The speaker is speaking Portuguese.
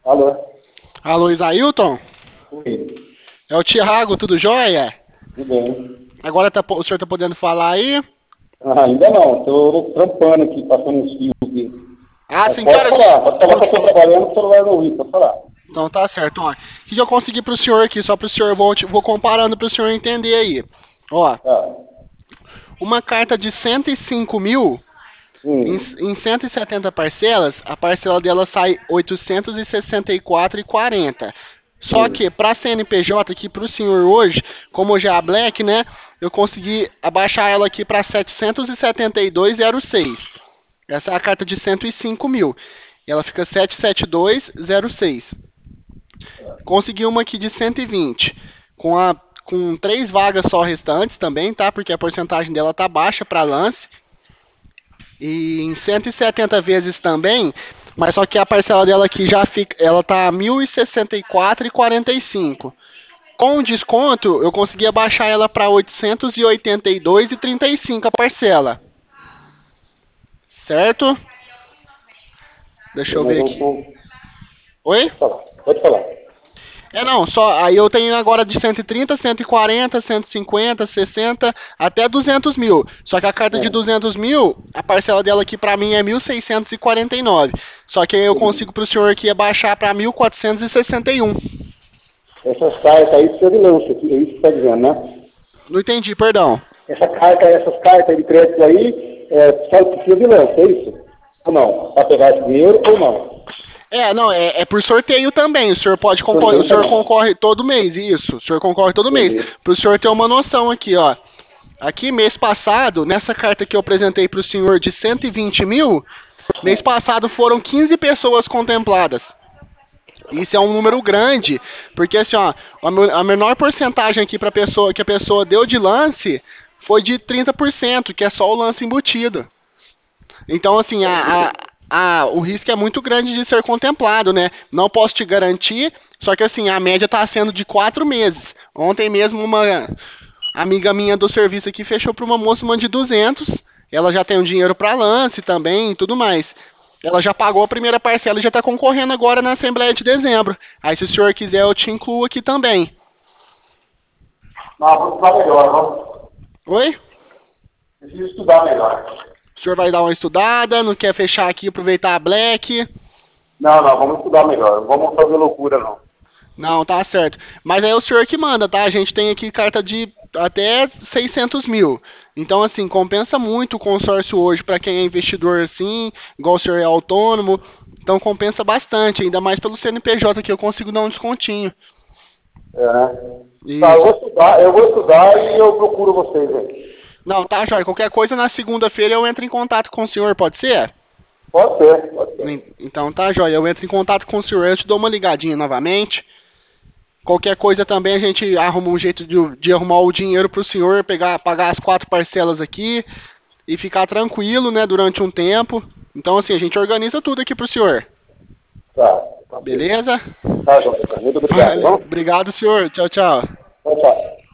Alô? Alô, Isailton? Oi. É o Thiago, tudo jóia? Tudo bem? Agora o senhor tá podendo falar aí? Ainda não. Estou trampando aqui, passando uns fios aqui. Ah, Mas sim, que horas pode falar que eu estou trabalhando, o celular não ouvi, pode falar. Então tá certo, ó. O que eu consegui pro senhor aqui, só pro senhor, vou comparando pro senhor entender aí. Ó, Tá. uma carta de 105 mil, em 170 parcelas, a parcela dela sai 864,40. Só que para CNPJ aqui para o senhor hoje, como já é a Black, né? Eu consegui abaixar ela aqui para 772,06. Essa é a carta de 105 mil. Ela fica 772,06. Consegui uma aqui de 120, com 3 vagas só restantes também, tá? Porque a porcentagem dela tá baixa para lance. E em 170 vezes também, mas só que a parcela dela aqui já fica, ela tá 1.064,45. Com desconto, eu consegui abaixar ela para 882,35 a parcela. Certo? Deixa eu Mas ver eu aqui. vou... Oi? Pode falar. Pode falar. É não, só aí eu tenho agora de 130, 140, 150, 60 até 200 mil. Só que a carta de 200 mil, a parcela dela aqui para mim é 1.649. Só que aí eu consigo para o senhor aqui abaixar para 1.461. Essas cartas aí precisa de lance, é isso que você está dizendo, né? Não entendi, perdão. Essas cartas de crédito aí, só precisa de lance, é isso? Ou não? Para pegar esse dinheiro ou não? Não, é por sorteio também. O senhor pode concorrer, o Sorteio senhor também. concorre todo mês, isso. O senhor concorre todo mês. Entendi. Para o senhor ter uma noção aqui, ó. Aqui, mês passado, nessa carta que eu apresentei para o senhor de 120 mil, mês passado foram 15 pessoas contempladas. Isso é um número grande, porque assim, ó, a menor porcentagem aqui para pessoa que a pessoa deu de lance foi de 30%, que é só o lance embutido. Então, assim, o risco é muito grande de ser contemplado, né? Não posso te garantir, só que assim, a média está sendo de 4 meses. Ontem mesmo uma amiga minha do serviço aqui fechou para uma moça uma de 200. Ela já tem um dinheiro para lance também e tudo mais. Ela já pagou a primeira parcela e já está concorrendo agora na Assembleia de Dezembro. Aí, se o senhor quiser, eu te incluo aqui também. Não, vou estudar melhor, vamos. Oi? Preciso estudar melhor. O senhor vai dar uma estudada, não quer fechar aqui, aproveitar a Black? Não, não, vamos estudar melhor. Não vamos fazer loucura, não. Não, tá certo. Mas é o senhor que manda, tá? A gente tem aqui carta de até 600 mil. Então, assim, compensa muito o consórcio hoje para quem é investidor assim, igual o senhor é autônomo. Então, compensa bastante, ainda mais pelo CNPJ que eu consigo dar um descontinho. É, né? Tá, Isso. eu vou estudar e eu procuro vocês aí. Não, tá, Jorge. Qualquer coisa na segunda-feira eu entro em contato com o senhor, pode ser? Pode ser, pode ser. Então tá, Joia. Eu entro em contato com o senhor, eu te dou uma ligadinha novamente. Qualquer coisa também a gente arruma um jeito de arrumar o dinheiro para o senhor pagar as 4 parcelas aqui e ficar tranquilo, né, durante um tempo. Então, assim, a gente organiza tudo aqui para o senhor. Tá, tá, ok. Beleza? Tá, João. Muito obrigado, Vale. vamos? Obrigado, senhor. Tchau, tchau. Tchau, tchau.